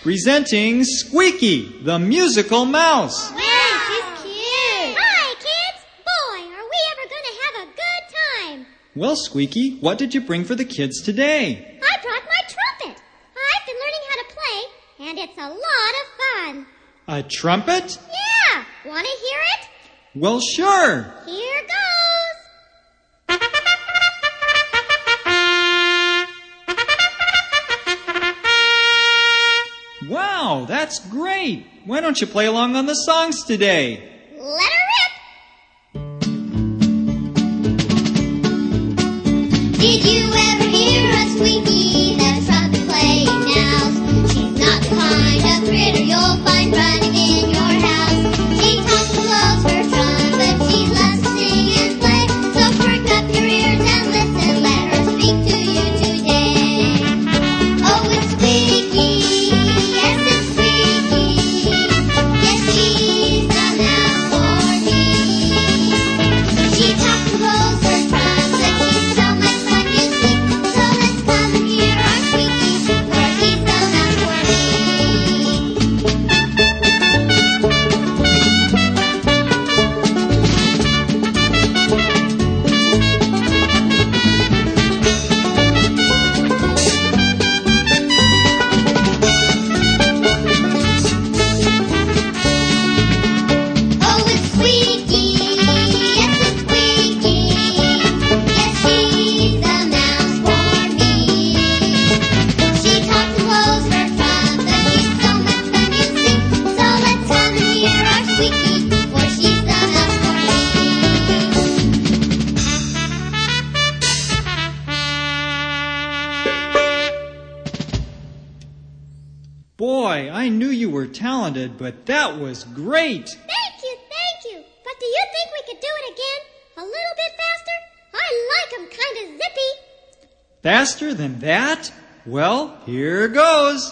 Presenting Squeaky, the musical mouse. Wow, she's cute. Hi, kids. Boy, are we ever going to have a good time. Well, Squeaky, what did you bring for the kids today? I brought my trumpet. I've been learning how to play, and it's a lot of fun. A trumpet? Yeah. Want to hear it? Well, sure. Here goes. Wow, that's great. Why don't you play along on the songs today? Let her rip. Did you ever hear a squeaky, the trumpet playing mouse? She's not the kind of critter you'll find running in your house. She talks and blows her trumpet, she loves to sing and play. So perk up your ears and listen, let her speak to you today. Oh, it's squeaky. Boy, I knew you were talented, but that was great. Thank you. But do you think we could do it again? A little bit faster? I like 'em kind of zippy. Faster than that? Well, here goes.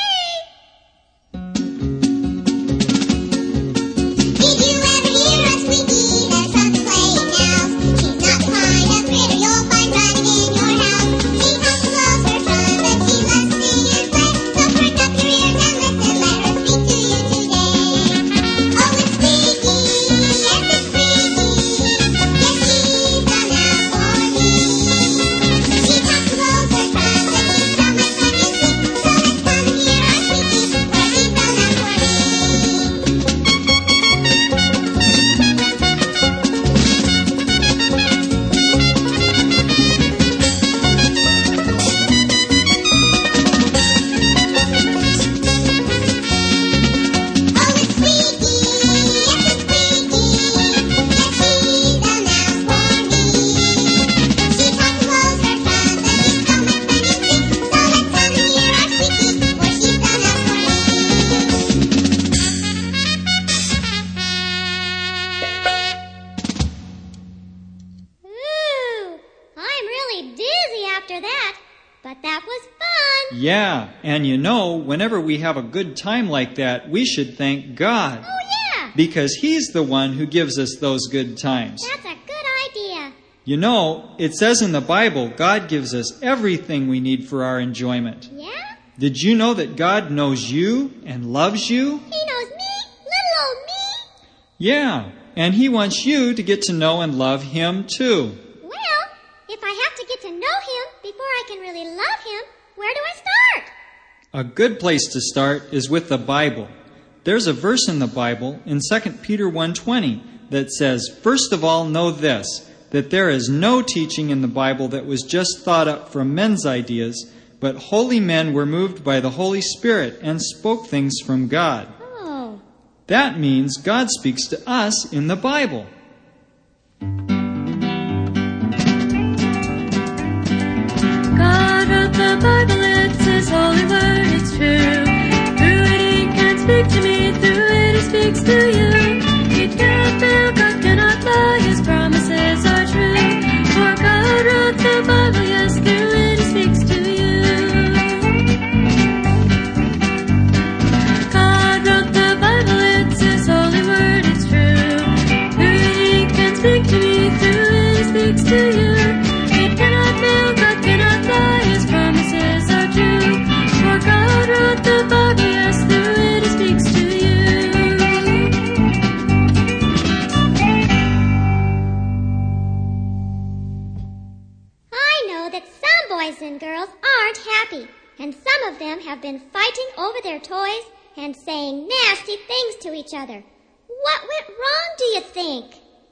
But that was fun. Yeah, and you know, whenever we have a good time like that, we should thank God. Oh, yeah. Because He's the one who gives us those good times. That's a good idea. You know, it says in the Bible, God gives us everything we need for our enjoyment. Yeah? Did you know that God knows you and loves you? He knows me? Little old me? Yeah, and He wants you to get to know and love Him too. Well, if I have to get to know Him before I can really love Him, where do I start? A good place to start is with the Bible. There's a verse in the Bible in 2 Peter 1:20 that says, "First of all, know this, that there is no teaching in the Bible that was just thought up from men's ideas, but holy men were moved by the Holy Spirit and spoke things from God." Oh. That means God speaks to us in the Bible. God wrote the Bible, it's His holy word, it's true. Through it He can speak to me, through it He speaks to you. He cannot fail, God cannot lie, His promises are true. For God wrote the Bible, yes, through it He speaks to you. God wrote the Bible, it's His holy word, it's true. Through it boys and girls aren't happy, and some of them have been fighting over their toys and saying nasty things to each other. What went wrong, do you think?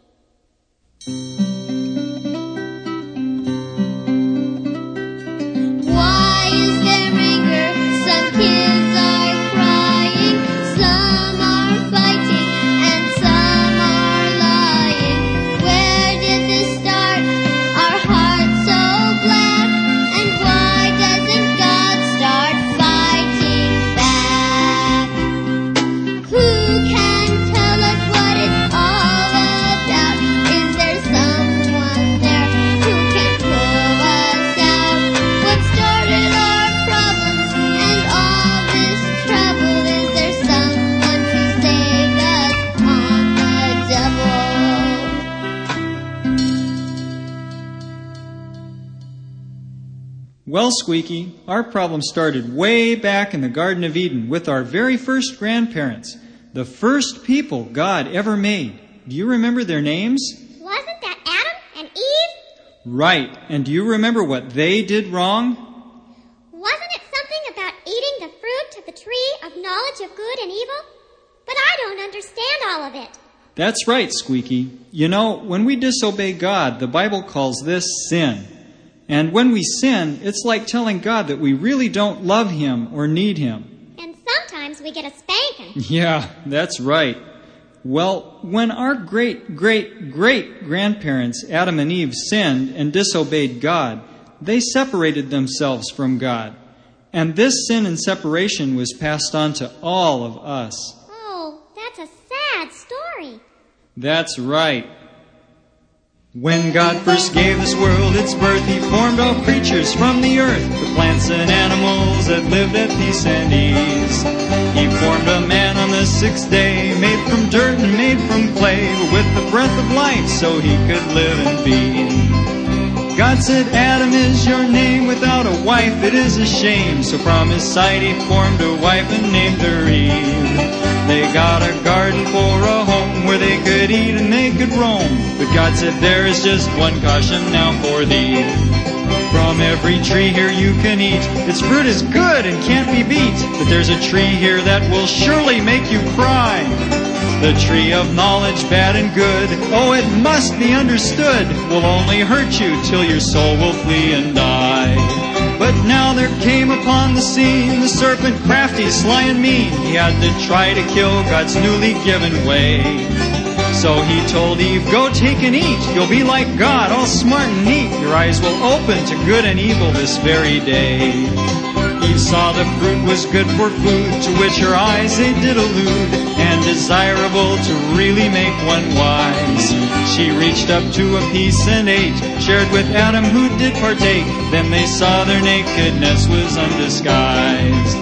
Why is there anger? Some kids are crying, some are fighting, and some are lying. Where did this start? Our hearts so black, and why doesn't God start fighting back? Who can tell us what it's all about? Is there someone there who can pull us out? What started our problems and all this trouble? Is there someone to save us on the double? Well, Squeaky, our problem started way back in the Garden of Eden with our very first grandparents, the first people God ever made. Do you remember their names? Wasn't that Adam and Eve? Right. And do you remember what they did wrong? Wasn't it something about eating the fruit of the tree of knowledge of good and evil? But I don't understand all of it. That's right, Squeaky. You know, when we disobey God, the Bible calls this sin. And when we sin, it's like telling God that we really don't love Him or need Him. And sometimes we get a spanking. Yeah, that's right. Well, when our great-great-great-grandparents, Adam and Eve, sinned and disobeyed God, they separated themselves from God. And this sin and separation was passed on to all of us. Oh, that's a sad story. That's right. When God first gave this world its birth, He formed all creatures from the earth, the plants and animals that lived at peace and ease. He formed a man on the sixth day, made from dirt and made from clay, with the breath of life so he could live and be. God said, Adam is your name, without a wife it is a shame. So from his side He formed a wife and named her Eve. They got a garden for a home where they could eat and they could roam. But God said, there is just one caution now for thee. From every tree here you can eat, its fruit is good and can't be beat. But there's a tree here that will surely make you cry. The tree of knowledge, bad and good, oh, it must be understood, will only hurt you till your soul will flee and die. But now there came upon the scene the serpent, crafty, sly and mean. He had to try to kill God's newly given way. So he told Eve, go take and eat. You'll be like God, all smart and neat. Your eyes will open to good and evil this very day. Eve saw the fruit was good for food, to which her eyes they did allude, and desirable to really make one wise. She reached up to a piece and ate, shared with Adam who did partake. Then they saw their nakedness was undisguised.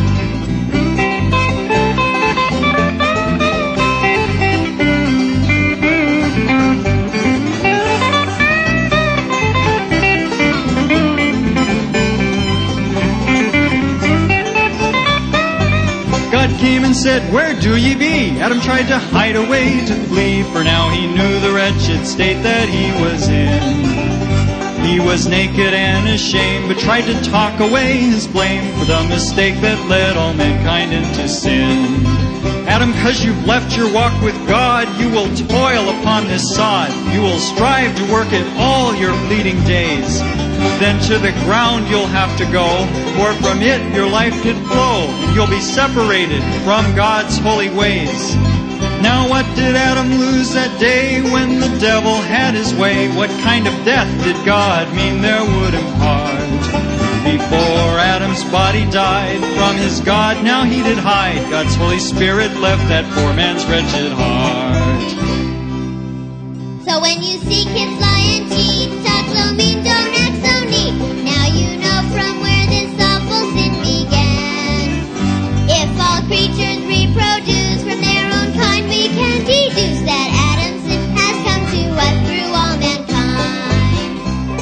Came and said, where do ye be? Adam tried to hide away, to flee, for now he knew the wretched state that he was in. He was naked and ashamed, but tried to talk away his blame for the mistake that led all mankind into sin. Adam, 'cause you've left your walk with God, you will toil upon this sod. You will strive to work it all your fleeting days. Then to the ground you'll have to go, for from it your life did flow, and you'll be separated from God's holy ways. Now what did Adam lose that day when the devil had his way? What kind of death did God mean there would impart? Before Adam's body died, from his God now he did hide. God's Holy Spirit left that poor man's wretched heart. So when you see kids lie and cheat, talk low, mean, don't act so neat. Now you know from where this awful sin began. If all creatures reproduce from their own kind, we can deduce that Adam's sin has come to us through all mankind.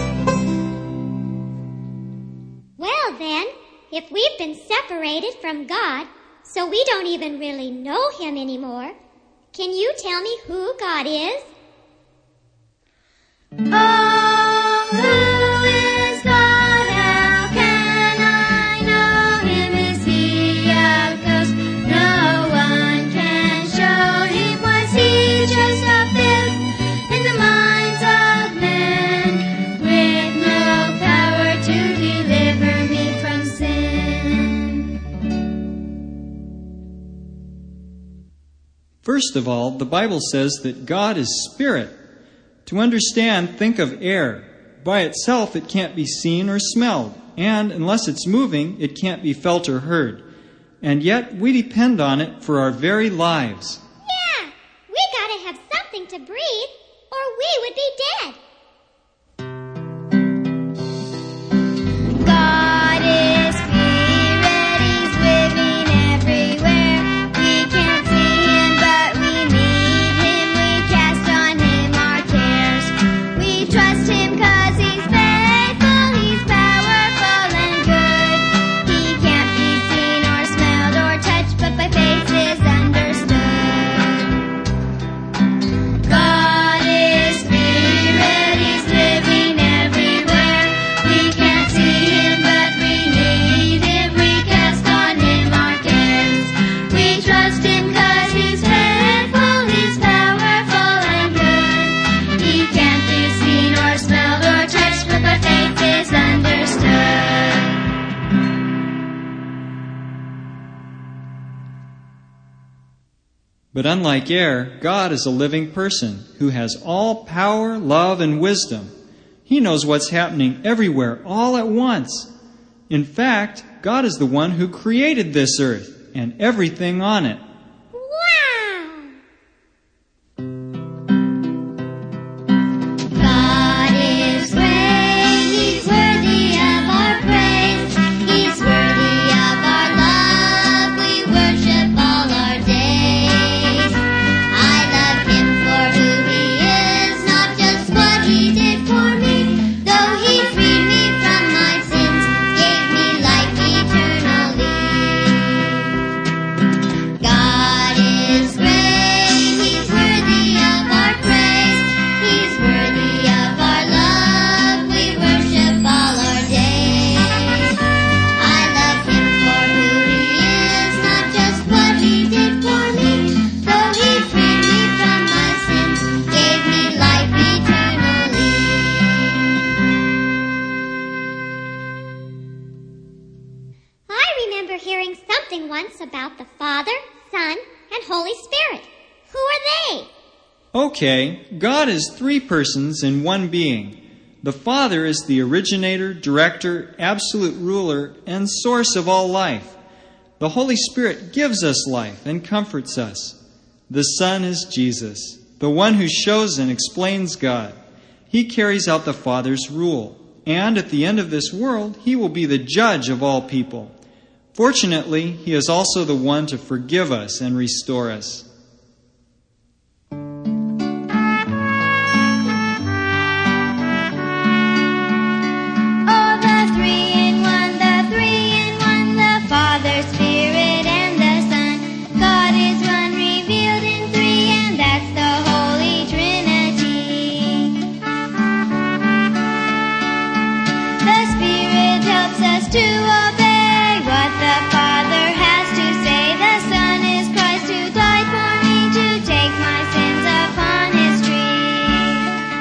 Well then, if we've been separated from God, so we don't even really know Him anymore, can you tell me who God is? Oh, who is God First of all, the Bible says that God is spirit. To understand, think of air. By itself, it can't be seen or smelled, and unless it's moving, it can't be felt or heard. And yet, we depend on it for our very lives. Yeah, we gotta have something to breathe, or we would be dead. God is spirit, He's living everywhere. We can't see Him, but we need Him. We cast on Him our cares. We trust Him 'cause He's faithful, He's powerful and good. He can't be seen or smelled or touched, but by faith is understood. God is spirit, He's living everywhere. We can't see Him, but we need Him. We cast on Him our cares. We trust Him 'cause He's faithful, He's powerful and good. He can't be seen or smelled or touched, but by faith is understood. But unlike air, God is a living person who has all power, love, and wisdom. He knows what's happening everywhere all at once. In fact, God is the one who created this earth and everything on it. Wow! God is great, He's worthy of our praise. He's worthy of our love, we worship all our days. I love Him for who He is, not just what He did for me. Though He freed me from my sins, gave me life eternally. God is great, He's worthy of our praise. He's worthy of our love, we worship all our days. I love Him for who He is, not just what He did for me. Though He freed me from my sins, gave me life eternally. I remember hearing something once about the Father, Son, and Holy Spirit. Who are they? Okay, God is three persons in one being. The Father is the originator, director, absolute ruler, and source of all life. The Holy Spirit gives us life and comforts us. The Son is Jesus, the one who shows and explains God. He carries out the Father's rule, and at the end of this world, He will be the judge of all people. Fortunately, He is also the one to forgive us and restore us. Oh, the three in one, the Father, Spirit, and the Son. God is one revealed in three, and that's the Holy Trinity. The Spirit helps us to obey what the Father has to say. The Son is Christ who died for me to take my sins upon His tree.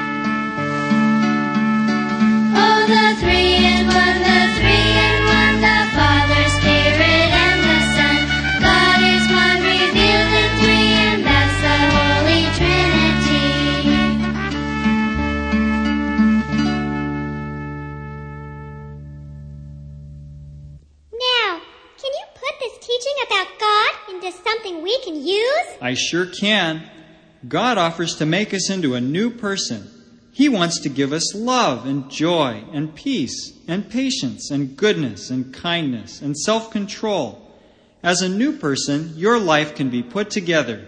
Oh, the three in one, the Father, Spirit, and the Son. God is one revealed in three, and that's the Holy Trinity. Now, can you put this teaching about God into something we can use? I sure can. God offers to make us into a new person. He wants to give us love and joy and peace and patience and goodness and kindness and self-control. As a new person, your life can be put together.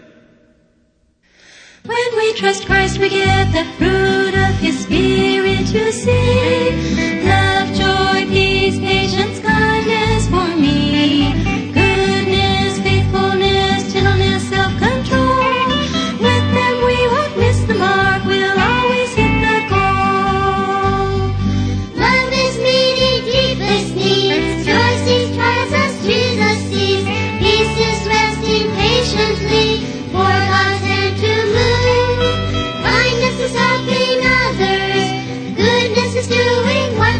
When we trust Christ, we get the fruit of His Spirit to see. Love, joy, peace, patience, kindness for me. Goodness, faithfulness, gentleness, self-control. With them we won't miss the mark, we'll always hit the goal. Love is meeting deepest needs. Joy sees trials as Jesus sees. Peace is resting patiently for God's hand to move. Kindness is helping others. Goodness is doing what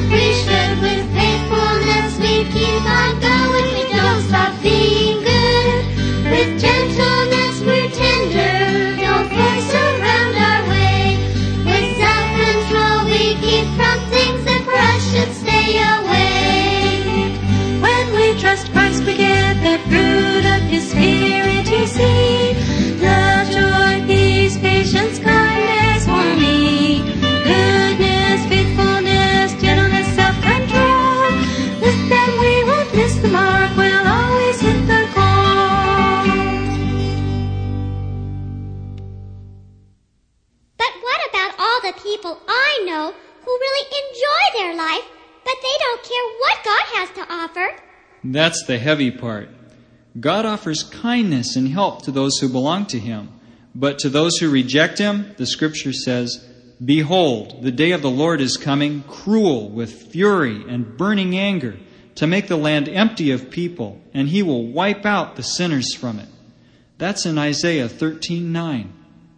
Spirit you see. Love, joy, peace, patience, kindness for me. Goodness, faithfulness, gentleness, self-control. With them we won't miss the mark. We'll always hit the goal. But what about all the people I know who really enjoy their life, but they don't care what God has to offer? That's the heavy part. God offers kindness and help to those who belong to Him. But to those who reject Him, the Scripture says, "Behold, the day of the Lord is coming, cruel, with fury and burning anger, to make the land empty of people, and He will wipe out the sinners from it." That's in Isaiah 13:9.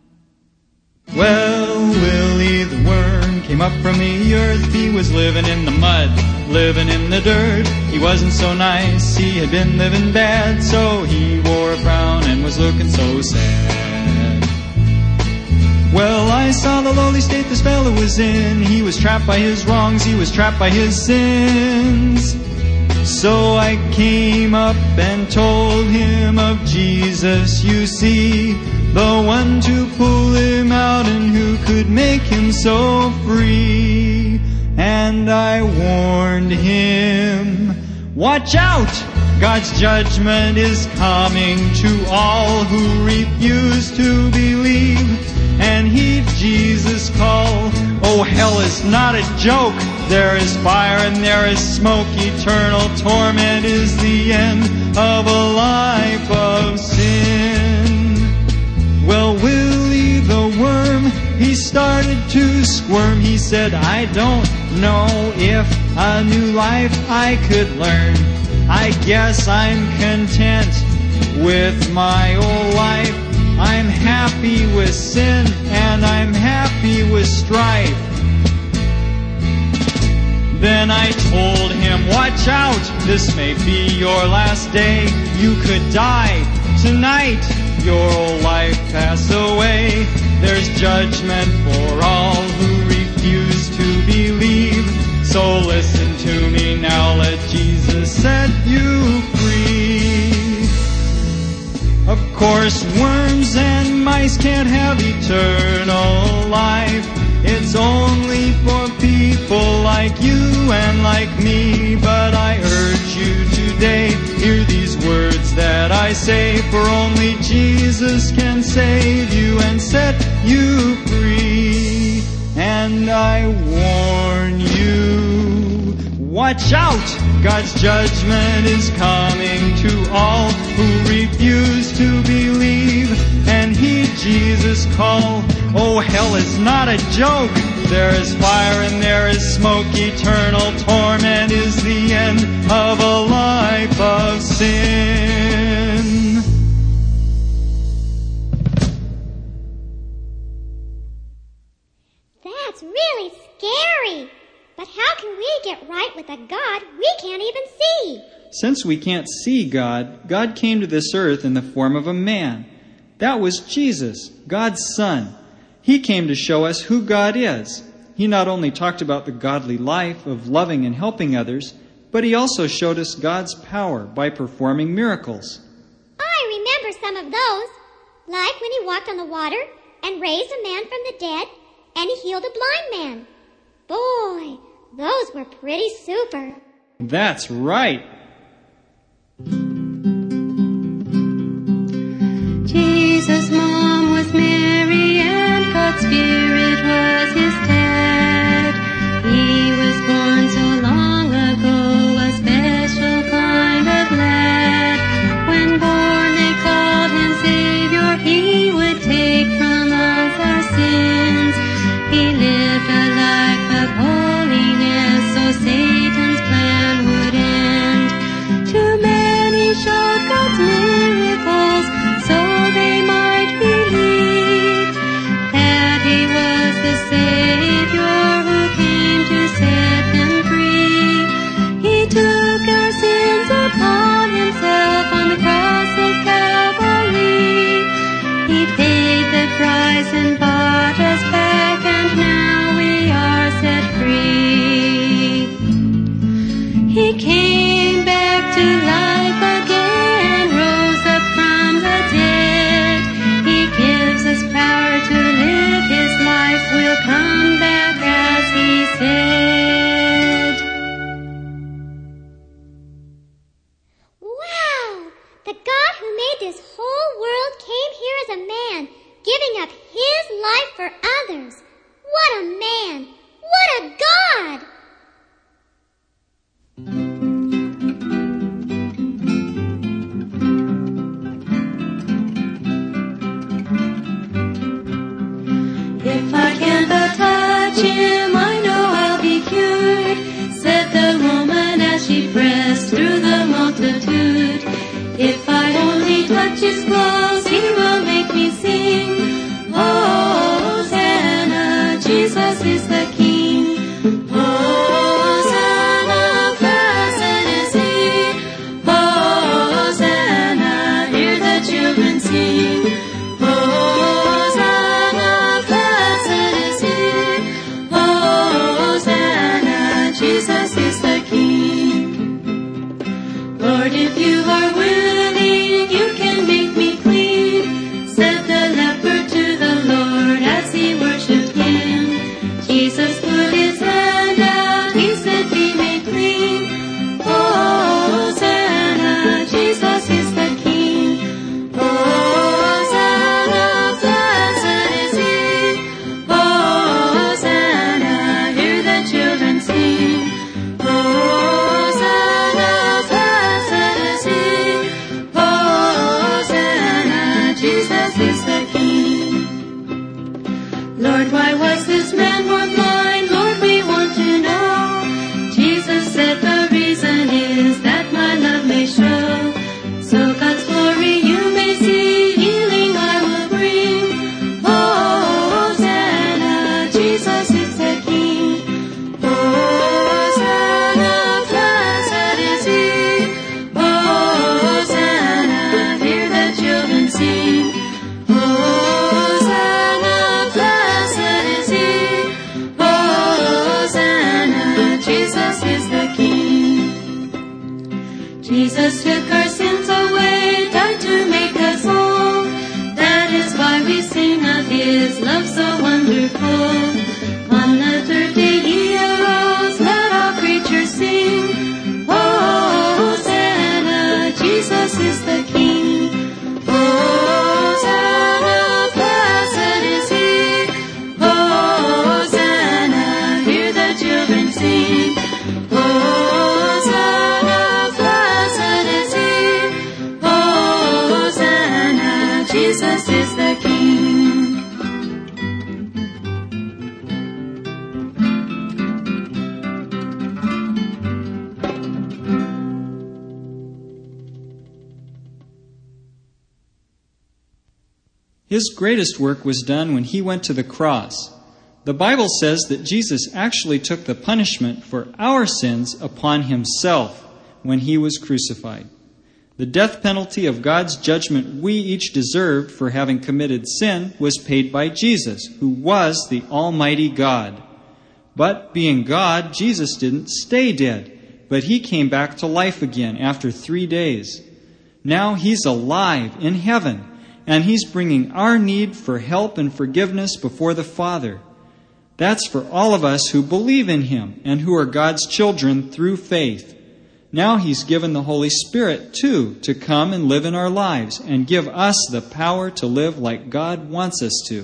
Well, Willie the worm came up from the earth. He was living in the mud, living in the dirt. He wasn't so nice, he had been living bad, so he wore a frown and was looking so sad. Well, I saw the lowly state this fellow was in. He was trapped by his wrongs, he was trapped by his sins. So I came up and told him of Jesus, you see, the one to pull him out and who could make him so free. And I warned him, watch out! God's judgment is coming to all who refuse to believe and heed Jesus' call. Oh, hell is not a joke. There is fire and there is smoke. Eternal torment is the end of a life of sin. Well, Willie the worm, he started to squirm. He said, I don't know if a new life I could learn. I guess I'm content with my old life. I'm happy with sin and I'm happy with strife. Then I told him, watch out, this may be your last day. You could die tonight, your old life pass away. There's judgment for all who refuse to believe. So listen to me now, let Jesus set you free. Of course, worms and mice can't have eternal life. It's only for people like you and like me. But I urge you today, hear these words that I say, for only Jesus can save you and set you free. And I warn you, watch out! God's judgment is coming to all who refuse to believe and heed Jesus' call. Oh, hell is not a joke. There is fire and there is smoke. Eternal torment is the end of a life of sin. That's really scary. But how can we get right with a God we can't even see? Since we can't see God, God came to this earth in the form of a man. That was Jesus, God's Son. He came to show us who God is. He not only talked about the godly life of loving and helping others, but he also showed us God's power by performing miracles. I remember some of those, like when he walked on the water and raised a man from the dead and he healed a blind man. Boy, those were pretty super. That's right. Jesus' mom was Mary and God's Spirit was his dad. He was born so long ago, a special kind of lad. When born they called him Savior, he would take from us our sins. He lived a life of holiness so Satan's plan would end. To many showed God's miracles so they might believe that he was the Savior who came to set them free. He took our sins upon himself on the cross of Calvary. He paid the price and bought us back, and now we are set free. He came back to life again, rose up from this whole world came here as a man, giving up his life for others. What a man! What a God! If I can but touch him, I know I'll be cured, said the woman as she pressed through the multitude. If I only touch his clothes, he will make me sing. Hosanna, Jesus is the King. Hosanna, blessed is he. Hosanna, hear the children sing. Hosanna, blessed is he. Hosanna, Jesus is the King. Lord, if you are willing, you can make me clean, said the leper to the Lord as he worshipped him. Jesus put his hand out, he said, be made clean. Hosanna, Jesus is the King. Hosanna, blessed is he. Hosanna, hear the children sing. Hosanna, blessed is he. Hosanna, Jesus is the King. Lord, why was this man born blind? Lord, we want to know. Jesus said the reason is that my love may show. So God's glory you may see, healing I will bring. Hosanna, Jesus is the King. Hosanna, blessed is he. Hosanna, hear the children sing. Hosanna, blessed is he. Hosanna, Jesus is the King. Jesus took our sins away, died to make us whole. That is why we sing of his love so wonderful. On the third day he arose, let all creatures sing. Hosanna, Jesus is the King. Hosanna, blessed is he. Hosanna, hear the children sing. Hosanna, blessed is he. Hosanna, Jesus is the King. His greatest work was done when he went to the cross. The Bible says that Jesus actually took the punishment for our sins upon himself when he was crucified. The death penalty of God's judgment we each deserved for having committed sin was paid by Jesus, who was the Almighty God. But being God, Jesus didn't stay dead, but he came back to life again after 3 days. Now he's alive in heaven, and he's bringing our need for help and forgiveness before the Father. That's for all of us who believe in him and who are God's children through faith. Now he's given the Holy Spirit, too, to come and live in our lives and give us the power to live like God wants us to.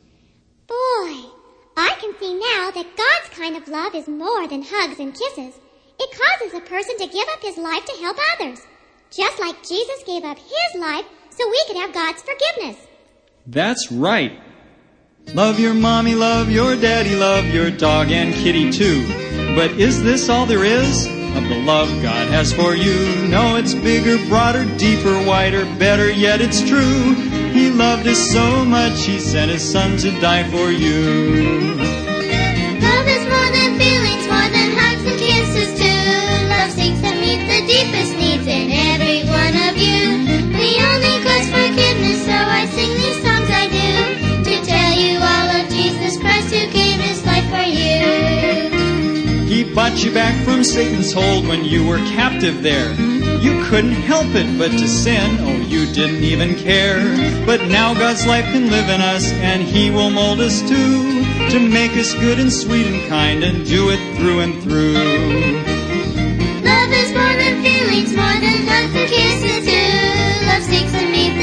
Boy, I can see now that God's kind of love is more than hugs and kisses. It causes a person to give up his life to help others, just like Jesus gave up his life so we could have God's forgiveness. That's right. Love your mommy, love your daddy, love your dog and kitty too. But is this all there is of the love God has for you? No, it's bigger, broader, deeper, wider, better yet it's true. He loved us so much, he sent his son to die for you. Love is more than feelings, more than hugs and kisses too. Love seeks to meet the deepest needs in every one of you. The only God's forgiveness, so I sing these songs I do, to tell you all of Jesus Christ who gave his life for you. He bought you back from Satan's hold when you were captive there. You couldn't help it but to sin, oh, you didn't even care. But now God's life can live in us, and he will mold us too, to make us good and sweet and kind, and do it through and through. Love is more than feelings, more than hugs and kisses too. Love seeks to meet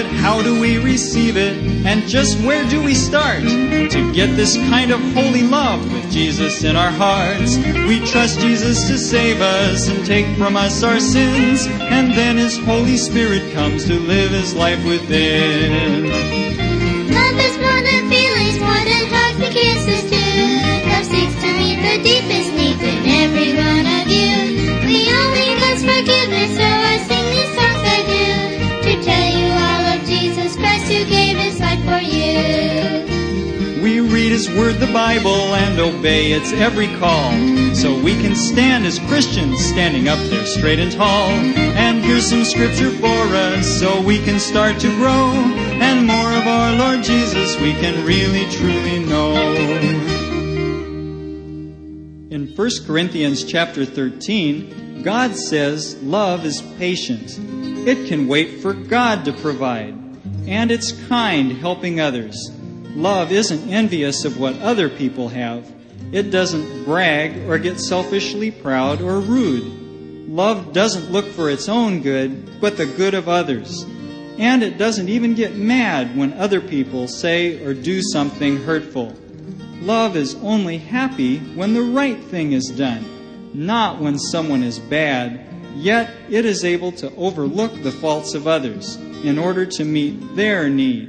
but how do we receive it? And just where do we start to get this kind of holy love with Jesus in our hearts? We trust Jesus to save us and take from us our sins, and then His Holy Spirit comes to live His life within. Love is more than feelings, more than hugs and kisses too. Love seeks to meet the deepest needs in every one of you. We only ask forgiveness, so I sing these songs I do, to tell you all of Jesus Christ who gave His life for you. We read His Word, the Bible, and obey its every call, so we can stand as Christians, standing up there straight and tall. And here's some scripture for us, so we can start to grow, and more of our Lord Jesus we can really truly know. In 1 Corinthians chapter 13, God says love is patient. It can wait for God to provide, and it's kind, helping others. Love isn't envious of what other people have. It doesn't brag or get selfishly proud or rude. Love doesn't look for its own good, but the good of others. And it doesn't even get mad when other people say or do something hurtful. Love is only happy when the right thing is done, not when someone is bad, yet it is able to overlook the faults of others in order to meet their need.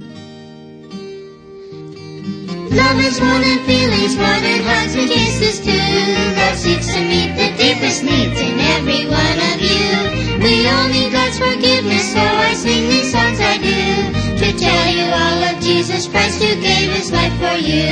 Love is more than feelings, more than hugs and kisses too. Love seeks to meet the deepest needs in every one of you. We all need God's forgiveness, so I sing these songs I do, to tell you all of Jesus Christ who gave His life for you.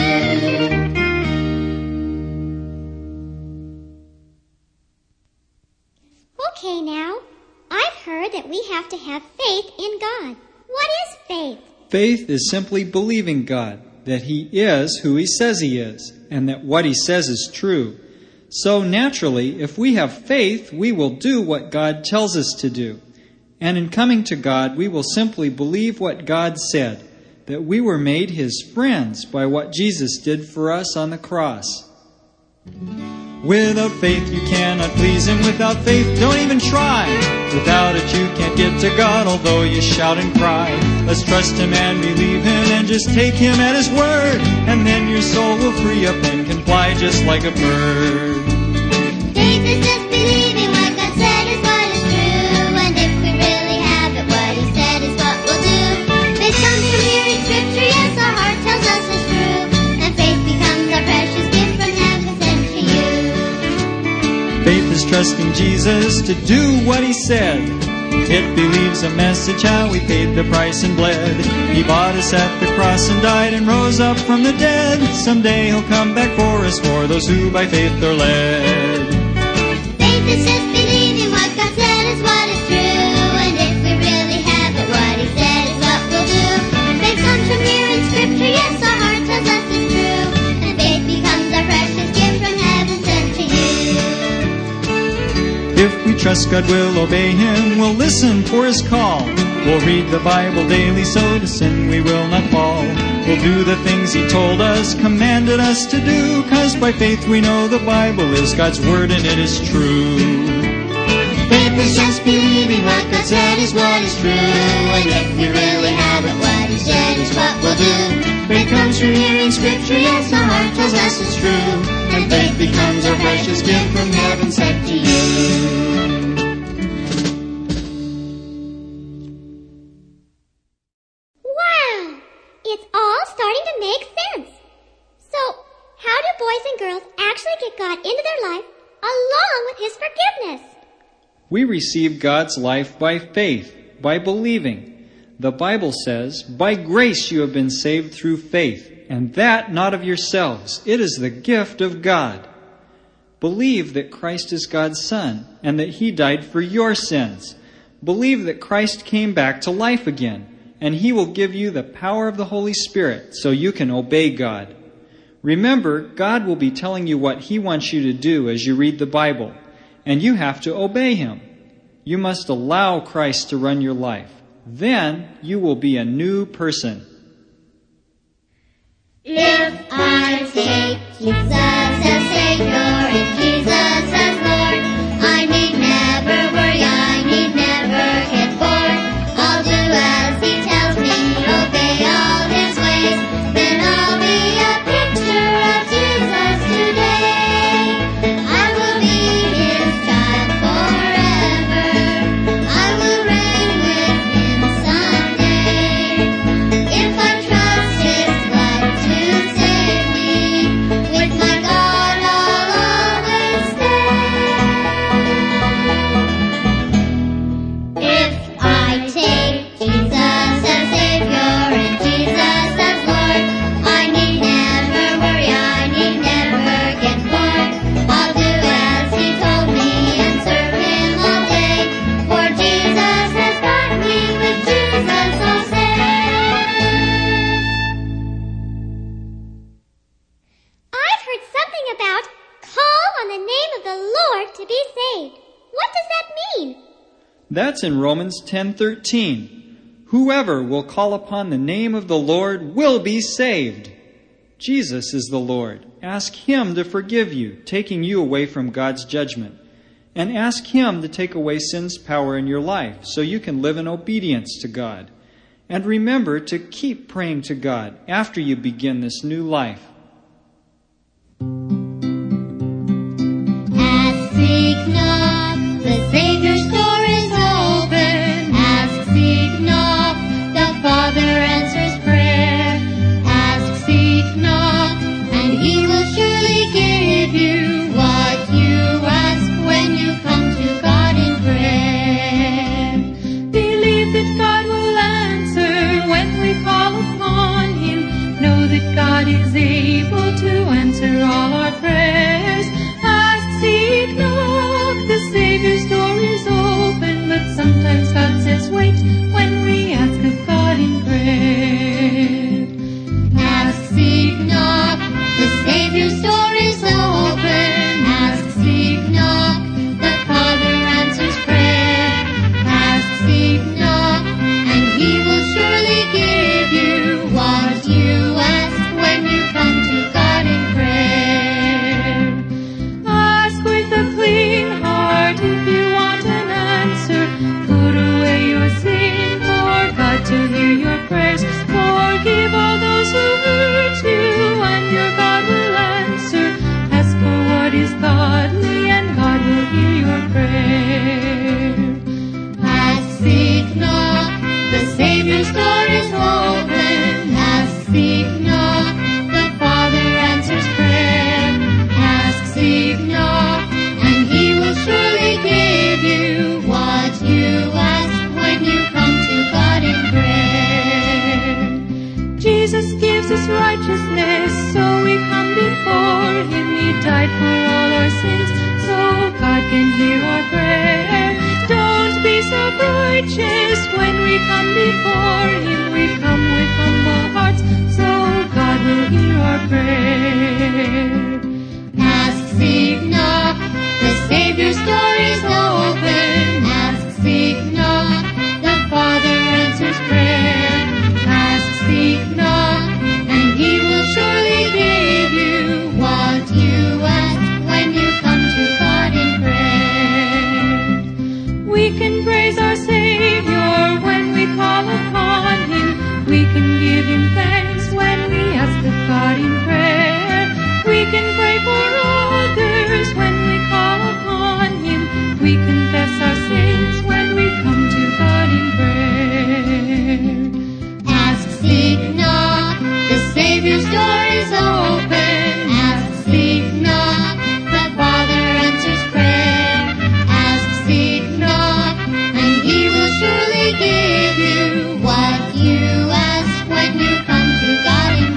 Okay now, I've heard that we have to have faith in God. What is faith? Faith is simply believing God, that He is who He says He is, and that what He says is true. So naturally, if we have faith, we will do what God tells us to do. And in coming to God, we will simply believe what God said, that we were made His friends by what Jesus did for us on the cross. Without faith you cannot please Him. Without faith, don't even try. Without it you can't get to God, although you shout and cry. Let's trust Him and believe Him and just take Him at His word, and then your soul will free up and can fly just like a bird. Faith is just believing what God said is what is true, and if we really have it, what He said is what we'll do. Faith comes from hearing Scripture, yes, our heart tells us it's true, and faith becomes our precious gift from heaven sent to you. Faith is trusting Jesus to do what He said. It believes a message how He paid the price and bled. He bought us at the cross and died and rose up from the dead. Someday He'll come back for us, for those who by faith are led. Faith is just believing what God said is what is true, and if we really have it, what He said is what we'll do. Faith comes from hearing Scripture, yes, our heart tells us it's true, and faith becomes our precious gift from heaven sent to you. If we trust God, we'll obey Him, we'll listen for His call. We'll read the Bible daily, so to sin we will not fall. We'll do the things He told us, commanded us to do, 'cause by faith we know the Bible is God's Word and it is true. Faith is just believing what God said is what is true, and if we really have it, what He said is what we'll do. Faith comes from hearing Scripture, yes, our heart tells us it's true, and faith becomes our precious gift from heaven sent to you. Wow! It's all starting to make sense. So, how do boys and girls actually get God into their life along with His forgiveness? We receive God's life by faith, by believing. The Bible says, "By grace you have been saved through faith, and that not of yourselves. It is the gift of God." Believe that Christ is God's Son, and that He died for your sins. Believe that Christ came back to life again, and He will give you the power of the Holy Spirit so you can obey God. Remember, God will be telling you what He wants you to do as you read the Bible, and you have to obey Him. You must allow Christ to run your life. Then you will be a new person. If I take Jesus as Savior and Jesus as Lord, I need never worry, I need never get bored. I'll do as He That's in Romans 10:13. Whoever will call upon the name of the Lord will be saved. Jesus is the Lord. Ask Him to forgive you, taking you away from God's judgment. And ask Him to take away sin's power in your life so you can live in obedience to God. And remember to keep praying to God after you begin this new life. Ask, seek, knock, the Savior's door is open. Ask, seek, knock, the Father answers prayer. Ask, seek, knock, and He will surely give you what you ask when you come to God in prayer. Believe that God will answer when we call upon Him. Know that God is able to answer all our prayers. Ask, seek, knock, the Savior's door is open, but sometimes God says wait when we ask of God in prayer. Ask, seek, knock, the Savior's door is open. Ask, seek, knock, the Father answers prayer. Ask, seek, knock, and He will surely give you what you ask when you come to God in prayer. Ask with a clean heart if you want an answer. Put away your sin for God to hear your prayers. Forgive all those who hurt you, and your God will answer. Ask for what is godly, and God will hear your prayer. Ask, seek, knock, the Savior's door is open. Ask, seek, knock, the Father answers prayer. Ask, seek, knock, and He will surely give you what you ask when you come to God in prayer. Jesus gives us righteousness, so we come before Him. He died for all our sins, so God can hear our prayer. Don't be self-righteous when we come before Him. We come with humble hearts, so God will hear our prayer. Ask, seek, knock, the Savior's door is open. Ask, seek, knock, the Father answers prayer. Ask, seek, knock, and He will surely give you what you ask when you come to God in prayer. We can praise our Savior when we call upon Him. We can give Him thanks when we ask of God in prayer. We can pray for others when we call upon Him. We confess our sins when we come to God in prayer. Ask, seek, knock, the Savior's door is open. Ask, seek, knock, the Father answers prayer. Ask, seek, knock, and He will surely give you what you ask when you come to God in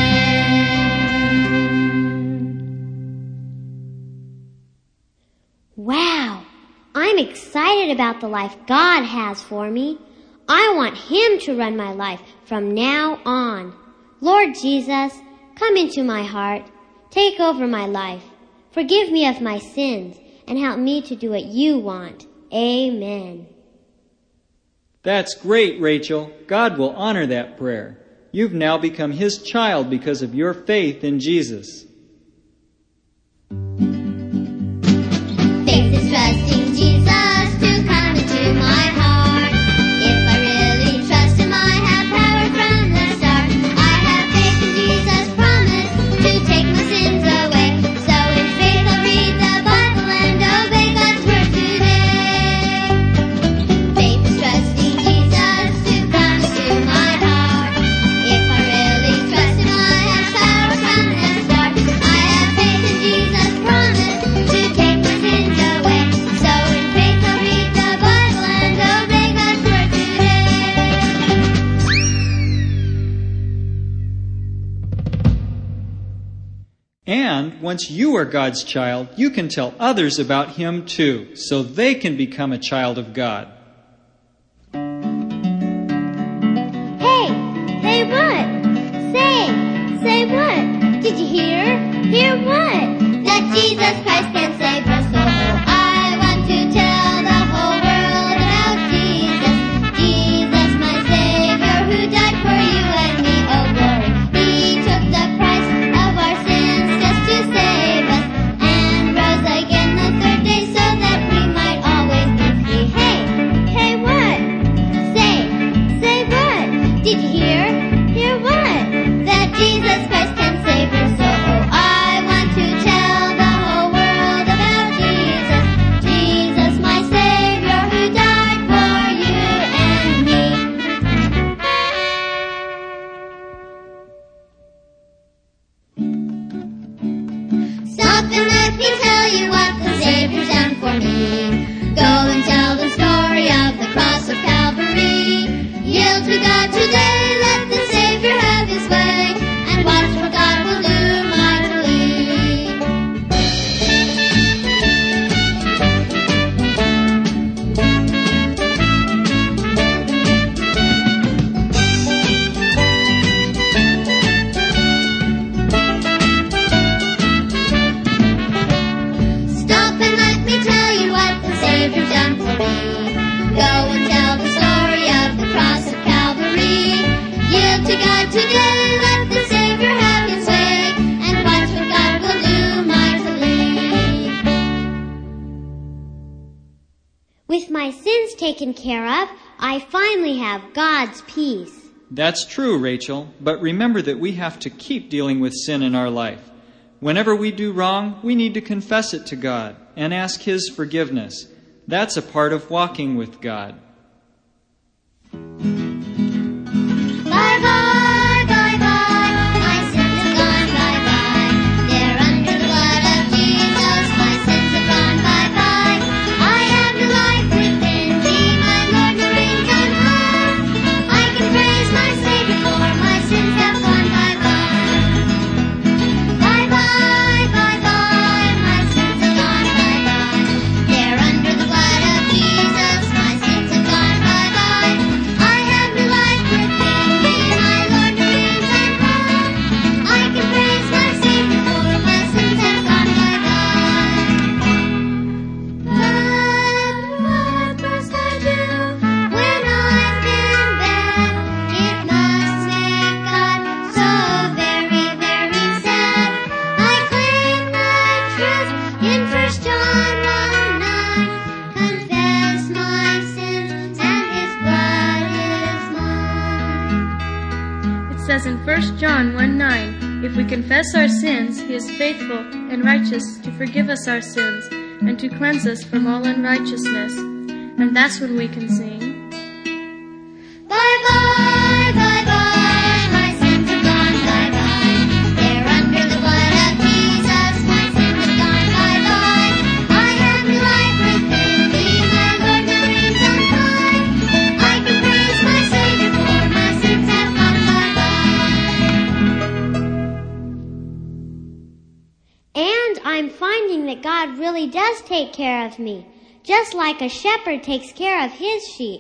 prayer. Wow, I'm excited about the life God has for me. I want Him to run my life from now on. Lord Jesus, come into my heart. Take over my life. Forgive me of my sins and help me to do what you want. Amen. That's great, Rachel. God will honor that prayer. You've now become His child because of your faith in Jesus. Faith is trusting Jesus to come into my heart. If I really trust Him, I have power from the start. I have faith in Jesus' promise to take my sins away. So in faith I'll read the Bible and obey God's word today. Faith is trusting Jesus to come into my heart. If I really trust Him, I have power from the start. I have faith in Jesus' promise to take my sins away. So in faith I'll read the Bible and obey God's word today. And once you are God's child, you can tell others about Him too, so they can become a child of God. Hey, say what? Say what? Did you hear? Hear what? That Jesus Christ can save us all. I want to tell the whole world about taken care of, I finally have God's peace. That's true, Rachel, but remember that we have to keep dealing with sin in our life. Whenever we do wrong, we need to confess it to God and ask His forgiveness. That's a part of walking with God. Bye-bye, bye-bye, my sins have gone bye-bye. They're under the blood of Jesus, my sins have gone bye-bye. I have new life within me, my Lord reigns on high. I can praise my Savior for my sins have gone bye-bye. Bye-bye, bye-bye, my sins have gone bye-bye. They're under the blood of Jesus, my sins have gone bye-bye. I have new life within me, my Lord reigns on high. I can praise my Savior for my sins have gone bye-bye. But what must I do when I've been bad? It must make God so very, very sad. I claim the truth in 1 John 1:9. Confess my sins and His blood is mine. It says in 1 John 1:9, if we confess our sins, He is faithful and righteous to forgive us our sins and to cleanse us from all unrighteousness. And that's when we can sing. Bye-bye, bye-bye, my sins have gone bye-bye. They're under the blood of Jesus, my sins have gone bye-bye. I have new life within me, my Lord reigns on high. I can praise my Savior for my sins have gone bye-bye. And I'm finding that God really does take care of me, just like a shepherd takes care of his sheep.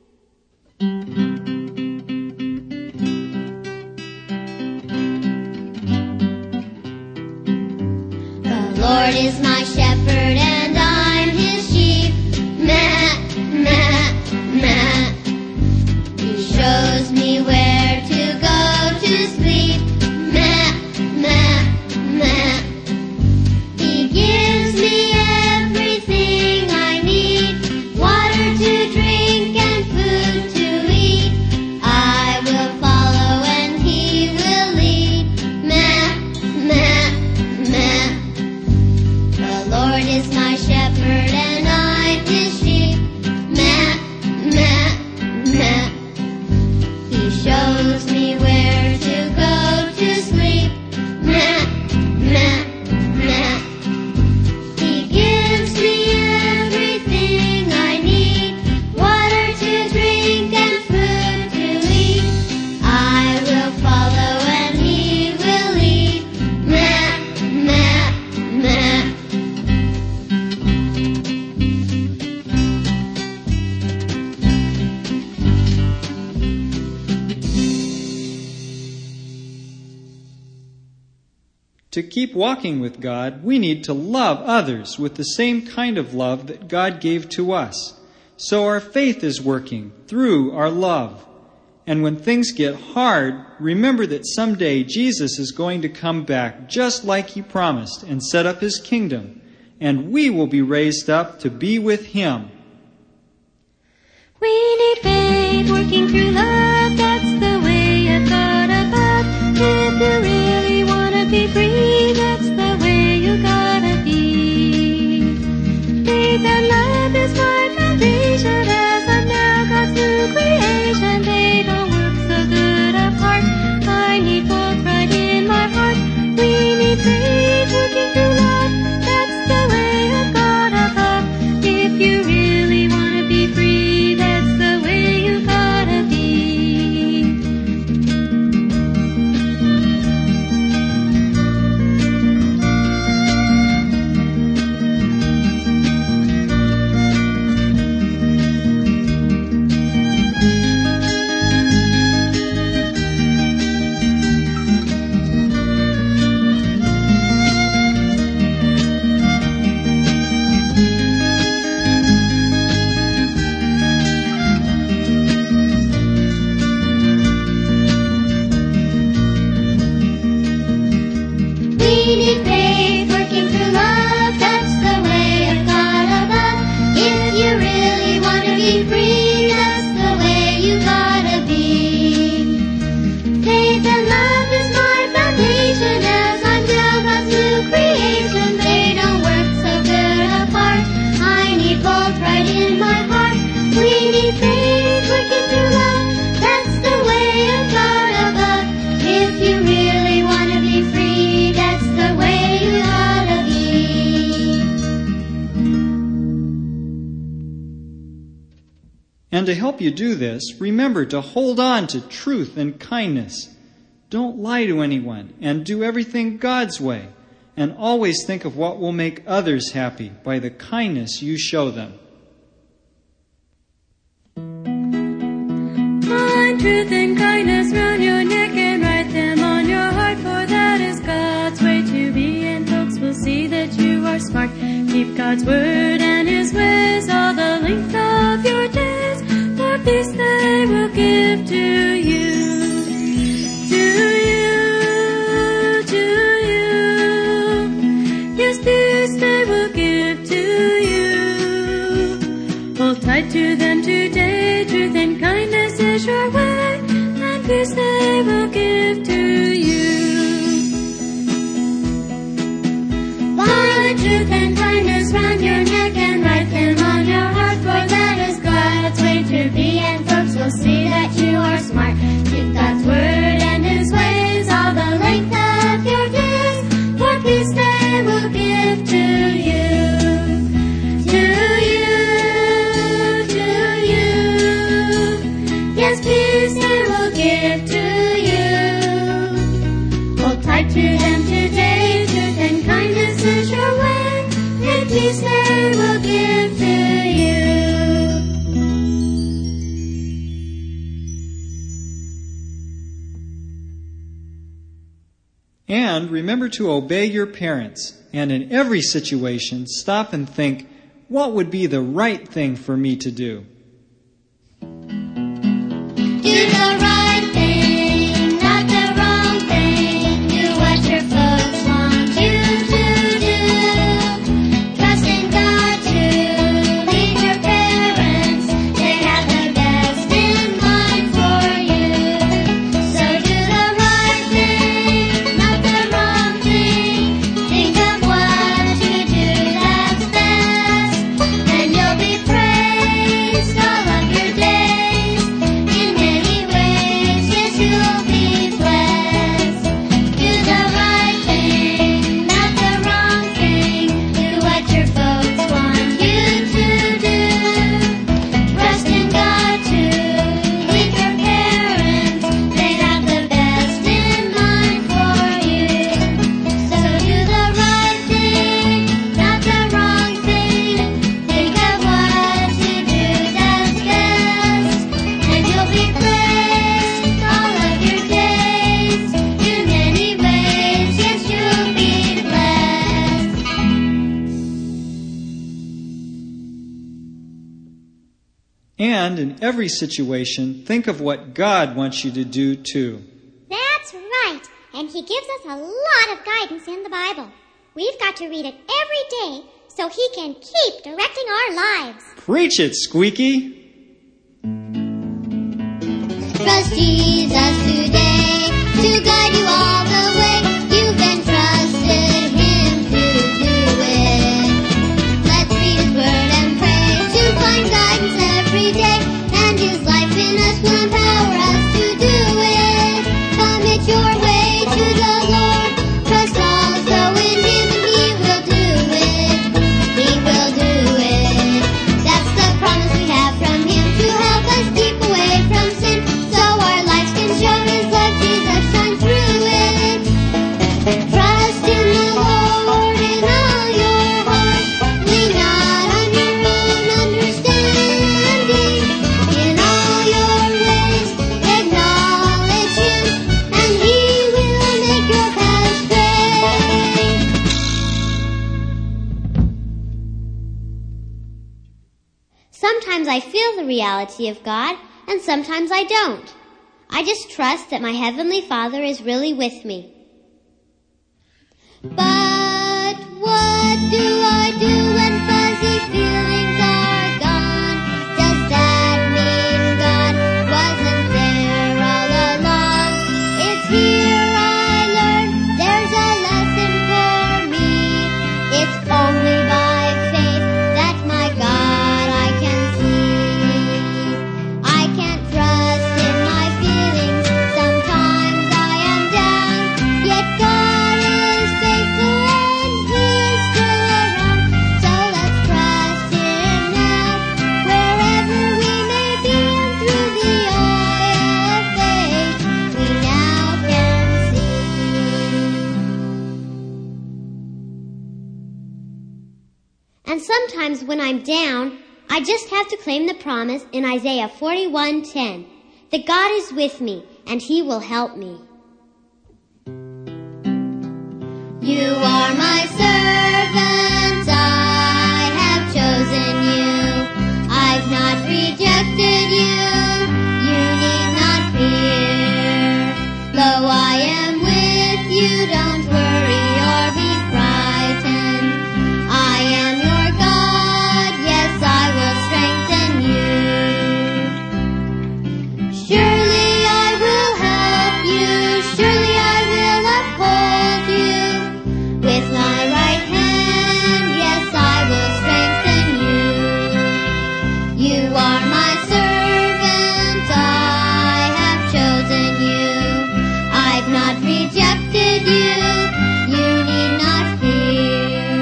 The Lord is my shepherd and I'm His sheep. Meh, meh, meh. He shows me where to go to sleep. Meh, meh, meh. He gives me everything I need. Water to drink and food to eat. I will follow and He will lead. Meh, meh, meh. The Lord is my shepherd and I'm His sheep. Meh, meh, meh. He shows me where to go to sleep. Meh, meh, meh. He gives me everything I need. Water to drink and food to eat. I will follow and He will lead. Meh, meh, meh. To keep walking with God, we need to love others with the same kind of love that God gave to us. So our faith is working through our love. And when things get hard, remember that someday Jesus is going to come back just like He promised and set up His kingdom. And we will be raised up to be with Him. We need faith working through love. That's the way I thought about. If you really want to be free, that's the way you gotta be. Faith and love is my foundation as I'm now God's new creation. They don't work so good apart. I need both right in my heart. We need faith working through love. That's the way I've gotta love. If you really want to be free, that's the way you gotta be. And to help you do this, remember to hold on to truth and kindness. Don't lie to anyone, and do everything God's way. And always think of what will make others happy by the kindness you show them. Bind truth and kindness round your neck and write them on your heart, for that is God's way to be, and folks will see that you are smart. Keep God's word and His ways all the length of your days, for peace they will give to you. To you, yes, peace they will give to you. Hold tight to them today, truth and kindness is your way, and peace they will give to you. Bind truth and kindness round your neck and write them on your heart, for that is God's way to be, and folks will see that you are smart. Keep God's word and His ways all the length of your days, for peace they will give to you. To you, yes, peace they will give to you. Hold tight to them today, truth and kindness is your way, and peace they will give to you. And remember to obey your parents, and in every situation, stop and think, what would be the right thing for me to do? Do the right thing, not the wrong thing. Do what your folks want you to do. Trust in God to lead your parents. They have the best in mind for you. So do the right thing, not the wrong thing. Think of what you do that's best, and you'll be praised all of your days. In many ways, yes, you'll be blessed. Do the right thing, not the wrong thing. Do what your folks want you to do. Trust in God to lead your parents. They have the best in mind for you. So do the right thing, not the wrong thing. Think of what you do that's best, and you'll be blessed all of your days. In many ways, yes, you'll be blessed. And in every situation, think of what God wants you to do too. That's right. And He gives us a lot of guidance in the Bible. We've got to read it every day so He can keep directing our lives. Preach it, Squeaky! Trust Jesus today to guide you all the way. You've entrusted Him to do it. Let's read His word and pray to find guidance every day. And His life in us will empower us to do it. Commit your way to the Lord. Trust also in Him, and He will do it. He will do it. That's the promise we have from Him to help us keep away from sin, so our lives can show His love. Jesus shine through it. Trust in the Lord in all your heart. Lean not on your own understanding. In all your ways acknowledge Him, and He will make your path straight. Sometimes I feel the reality of God, and sometimes I don't. I just trust that my Heavenly Father is really with me. But what do I do when fuzzy feelings are gone? Does that mean God wasn't there all along? It's here I learn there's a lesson for me. It's only by faith that my God I can see. I can't trust in my feelings. Sometimes I am down, yet God is faithful and He's still around. So sometimes when I'm down, I just have to claim the promise in Isaiah 41:10 that God is with me and He will help me. You are my servant, I have chosen you. I've not rejected you, you need not fear. Though I am with you, don't worry or be frightened. I am your God, yes, I will strengthen you. Surely I will help you, surely I will uphold you. With my right hand, yes, I will strengthen you. You are my servant, I have chosen you. I've not rejected you, you need not fear.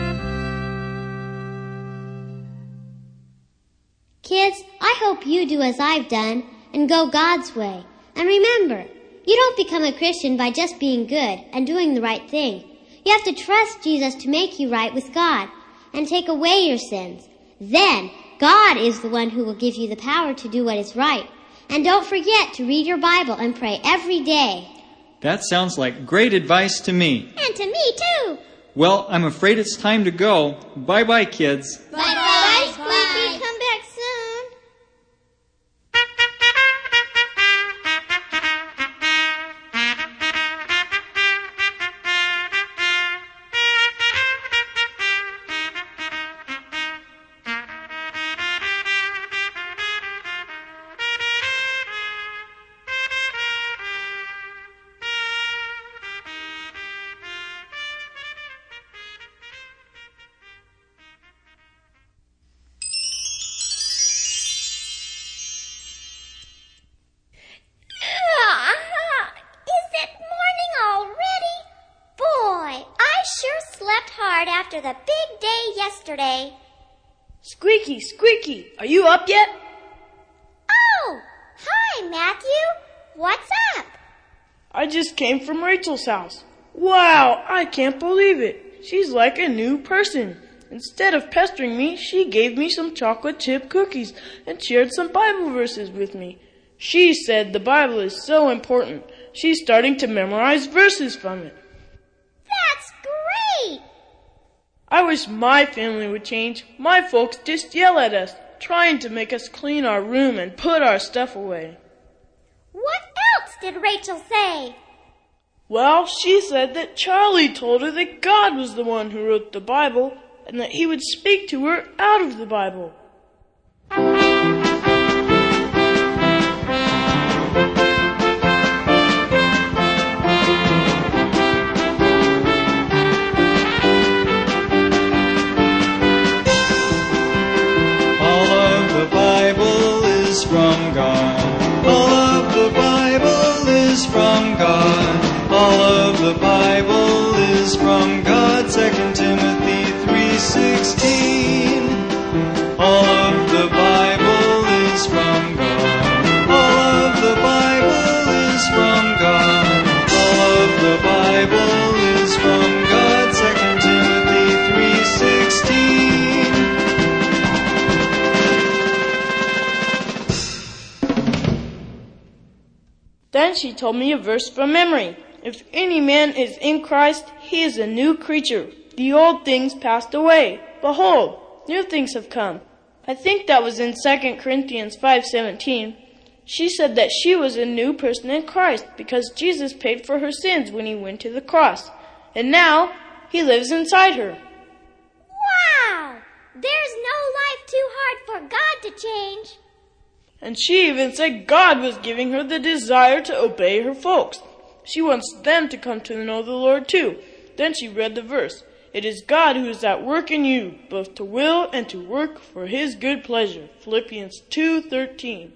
Kids, I hope you do as I've done and go God's way. And remember, you don't become a Christian by just being good and doing the right thing. You have to trust Jesus to make you right with God and take away your sins. Then, God is the one who will give you the power to do what is right. And don't forget to read your Bible and pray every day. That sounds like great advice to me. And to me, too. Well, I'm afraid it's time to go. Bye-bye, kids. Bye-bye, Squeaky. Come back soon. After the big day yesterday. Squeaky, are you up yet? Oh, hi, Matthew. What's up? I just came from Rachel's house. Wow, I can't believe it. She's like a new person. Instead of pestering me, she gave me some chocolate chip cookies and shared some Bible verses with me. She said the Bible is so important. She's starting to memorize verses from it. That's great! I wish my family would change. My folks just yell at us, trying to make us clean our room and put our stuff away. What else did Rachel say? Well, she said that Charlie told her that God was the one who wrote the Bible and that He would speak to her out of the Bible. From God. All of the Bible is from God. All of the Bible is from God. 2 Timothy 3:16. All of the Bible is from God. All of the Bible is from God. All of the Bible is from God. 2 Timothy 3:16. Then she told me a verse from memory. If any man is in Christ, he is a new creature. The old things passed away. Behold, new things have come. I think that was in 2 Corinthians 5:17. She said that she was a new person in Christ because Jesus paid for her sins when He went to the cross. And now, He lives inside her. Wow! There's no life too hard for God to change. And she even said God was giving her the desire to obey her folks. She wants them to come to know the Lord too. Then she read the verse. It is God who is at work in you, both to will and to work for His good pleasure. Philippians 2:13.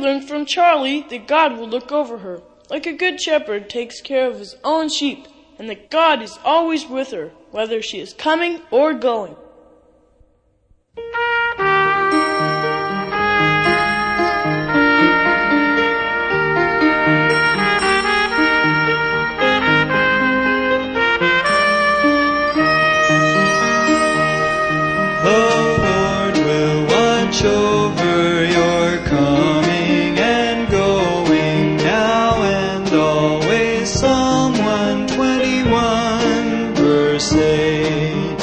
learned from Charlie that God will look over her, like a good shepherd takes care of his own sheep, and that God is always with her, whether she is coming or going. Over your coming and going now and always. Psalm 121 verse 8.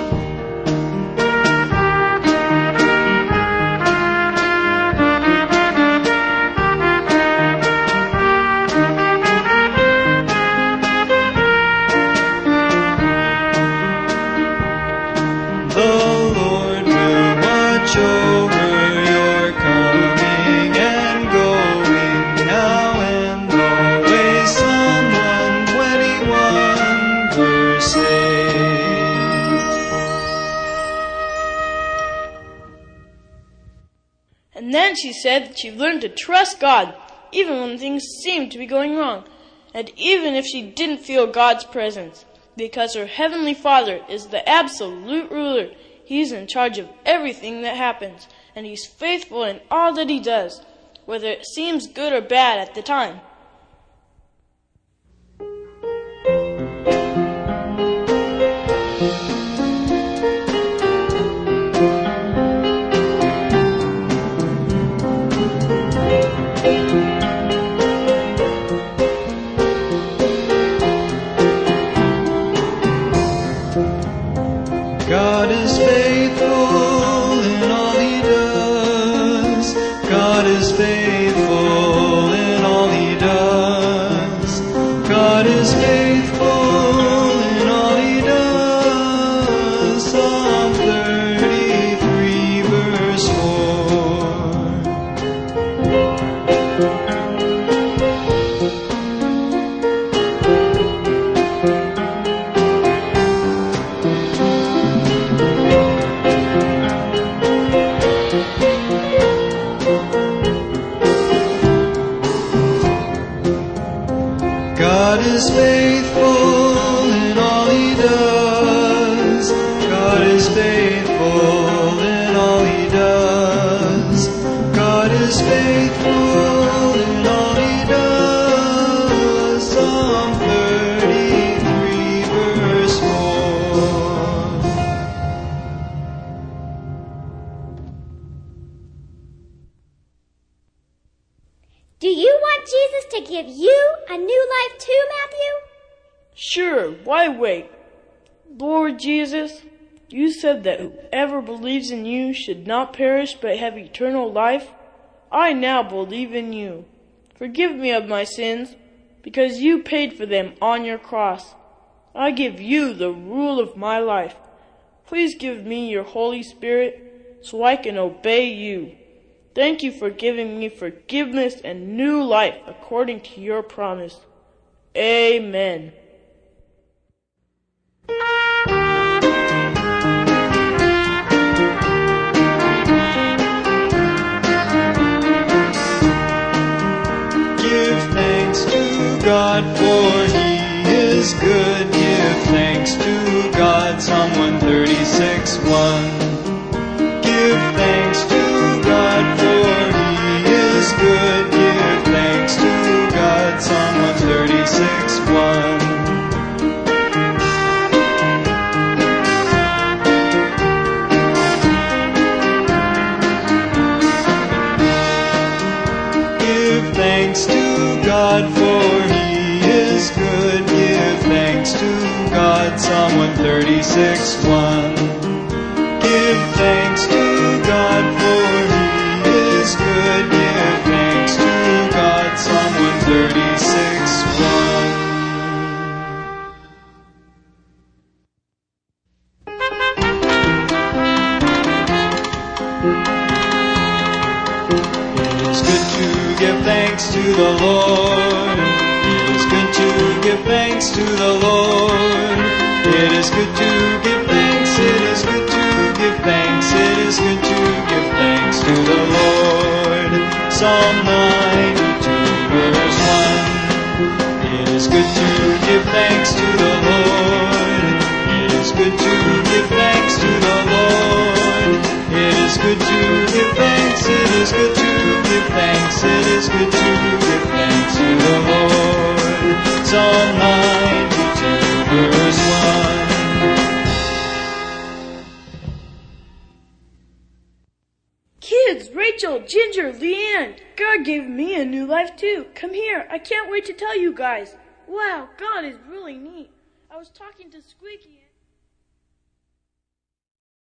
The Lord will watch over And then she said that she learned to trust God, even when things seemed to be going wrong, and even if she didn't feel God's presence, because her Heavenly Father is the absolute ruler. He's in charge of everything that happens, and He's faithful in all that He does, whether it seems good or bad at the time. God is faithful in all He does. God is faithful in all He does. God is faithful in all He does. Psalm 33 verse 4. God is faithful in all He does. God is faithful in all He does. God is faithful in all He does. Psalm 33 verse 4. Do you want Jesus to give you a new life too, Matthew? Sure, why wait? Lord Jesus, You said that whoever believes in You should not perish but have eternal life. I now believe in You. Forgive me of my sins, because You paid for them on Your cross. I give You the rule of my life. Please give me Your Holy Spirit so I can obey You. Thank You for giving me forgiveness and new life according to Your promise. Amen. Give thanks to God, for He is good. Give thanks to God. Psalm 136:1. Give thanks to God, for He is good. Give thanks to God. Psalm 136:1. Give thanks to God, for He is good. Give thanks to God. Psalm 136:1. Give thanks to God, for He is good. Give thanks to God. Psalm 136:1. It is good to give thanks to the Lord. It is good to give thanks to the Lord. It is good to give thanks. It is good to give thanks. It is good to give thanks to the Lord. Psalm 9. is good to give thanks. It is good to give thanks to the Lord. Psalm 92, verse 1. Kids, Rachel, Ginger, Leanne, God gave me a new life too. Come here, I can't wait to tell you guys. Wow, God is really neat. I was talking to Squeaky